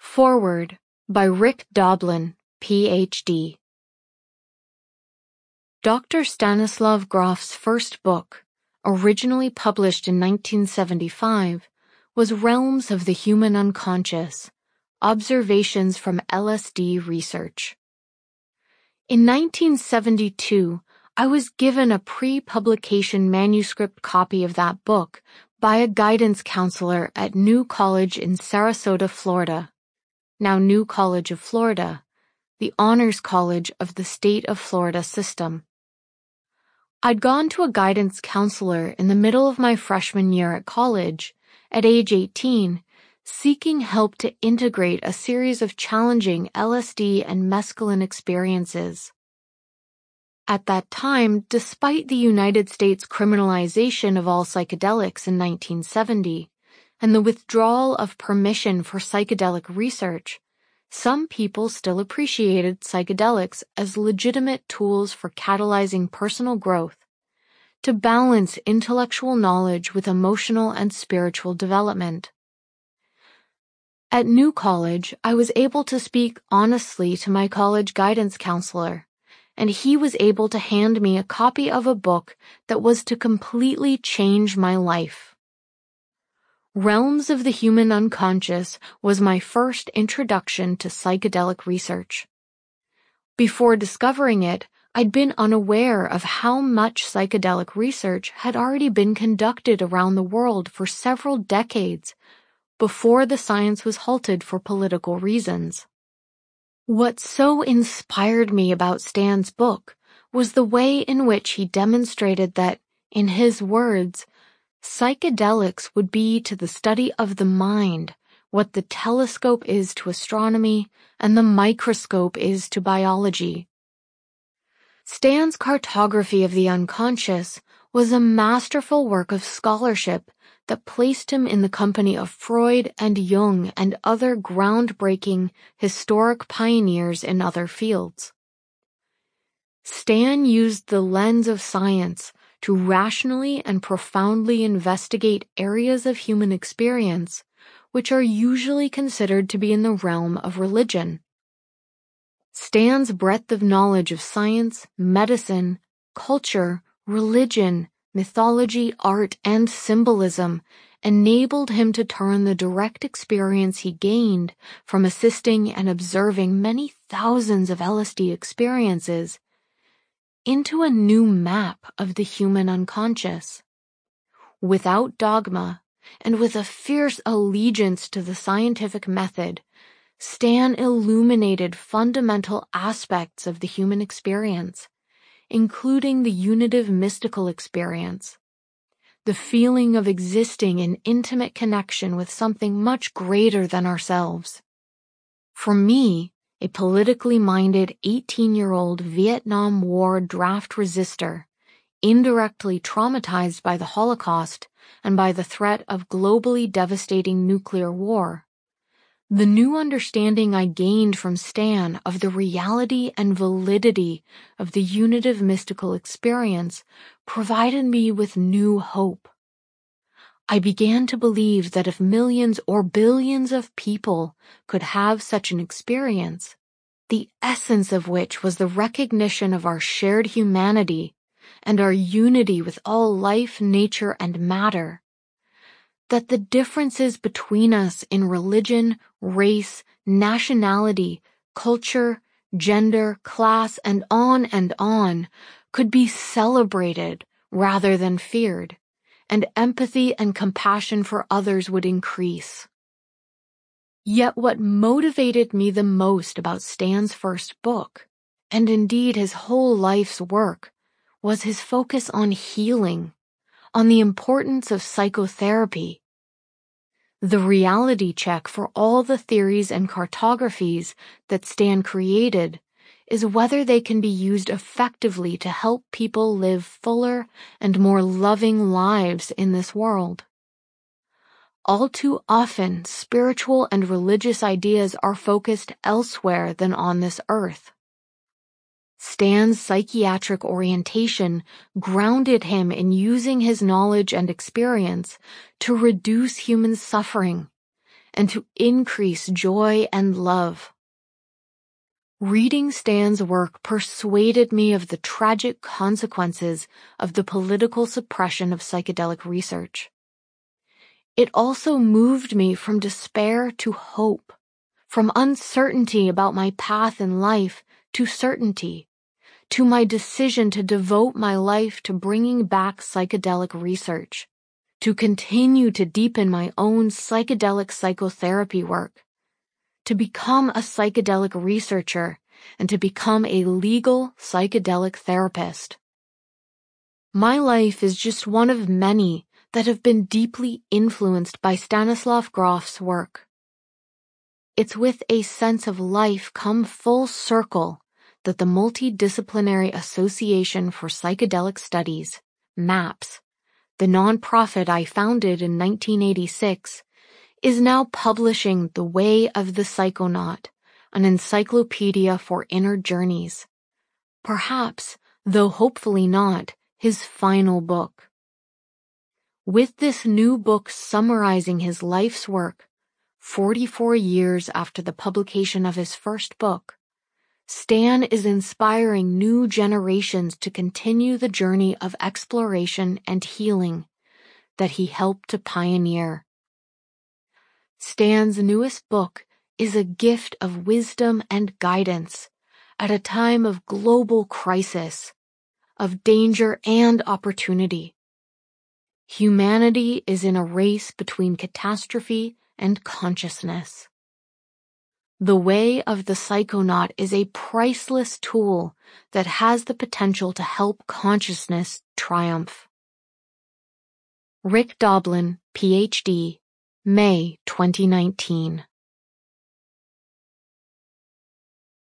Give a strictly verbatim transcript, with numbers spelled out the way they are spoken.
Foreword by Rick Doblin, P H D Doctor Stanislav Grof's first book, originally published in nineteen seventy-five, was Realms of the Human Unconscious, Observations from L S D Research. In nineteen seventy-two, I was given a pre-publication manuscript copy of that book by a guidance counselor at New College in Sarasota, Florida, now New College of Florida, the honors college of the state of Florida system. I'd gone to a guidance counselor in the middle of my freshman year at college, at age eighteen, seeking help to integrate a series of challenging L S D and mescaline experiences. At that time, despite the United States criminalization of all psychedelics in nineteen seventy, and the withdrawal of permission for psychedelic research, some people still appreciated psychedelics as legitimate tools for catalyzing personal growth, to balance intellectual knowledge with emotional and spiritual development. At New College, I was able to speak honestly to my college guidance counselor, and he was able to hand me a copy of a book that was to completely change my life. Realms of the Human Unconscious was my first introduction to psychedelic research. Before discovering it, I'd been unaware of how much psychedelic research had already been conducted around the world for several decades before the science was halted for political reasons. What so inspired me about Stan's book was the way in which he demonstrated that, in his words, psychedelics would be to the study of the mind what the telescope is to astronomy and the microscope is to biology. Stan's cartography of the unconscious was a masterful work of scholarship that placed him in the company of Freud and Jung and other groundbreaking historic pioneers in other fields. Stan used the lens of science to rationally and profoundly investigate areas of human experience which are usually considered to be in the realm of religion. Stan's breadth of knowledge of science, medicine, culture, religion, mythology, art, and symbolism enabled him to turn the direct experience he gained from assisting and observing many thousands of L S D experiences into a new map of the human unconscious. Without dogma, and with a fierce allegiance to the scientific method, Stan illuminated fundamental aspects of the human experience, including the unitive mystical experience, the feeling of existing in intimate connection with something much greater than ourselves. For me, a politically minded eighteen-year-old Vietnam War draft resistor, indirectly traumatized by the Holocaust and by the threat of globally devastating nuclear war, the new understanding I gained from Stan of the reality and validity of the unitive mystical experience provided me with new hope. I began to believe that if millions or billions of people could have such an experience, the essence of which was the recognition of our shared humanity and our unity with all life, nature, and matter, that the differences between us in religion, race, nationality, culture, gender, class, and on and on could be celebrated rather than feared, and empathy and compassion for others would increase. Yet what motivated me the most about Stan's first book, and indeed his whole life's work, was his focus on healing, on the importance of psychotherapy. The reality check for all the theories and cartographies that Stan created is whether they can be used effectively to help people live fuller and more loving lives in this world. All too often, spiritual and religious ideas are focused elsewhere than on this earth. Stan's psychiatric orientation grounded him in using his knowledge and experience to reduce human suffering and to increase joy and love. Reading Stan's work persuaded me of the tragic consequences of the political suppression of psychedelic research. It also moved me from despair to hope, from uncertainty about my path in life to certainty, to my decision to devote my life to bringing back psychedelic research, to continue to deepen my own psychedelic psychotherapy work, to become a psychedelic researcher, and to become a legal psychedelic therapist. My life is just one of many that have been deeply influenced by Stanislav Grof's work. It's with a sense of life come full circle that the Multidisciplinary Association for Psychedelic Studies, MAPS, the nonprofit I founded in nineteen eighty-six, is now publishing The Way of the Psychonaut, an encyclopedia for inner journeys. Perhaps, though hopefully not, his final book. With this new book summarizing his life's work, forty-four years after the publication of his first book, Stan is inspiring new generations to continue the journey of exploration and healing that he helped to pioneer. Stan's newest book is a gift of wisdom and guidance at a time of global crisis, of danger and opportunity. Humanity is in a race between catastrophe and consciousness. The Way of the Psychonaut is a priceless tool that has the potential to help consciousness triumph. Rick Doblin, P H D, May twenty nineteen.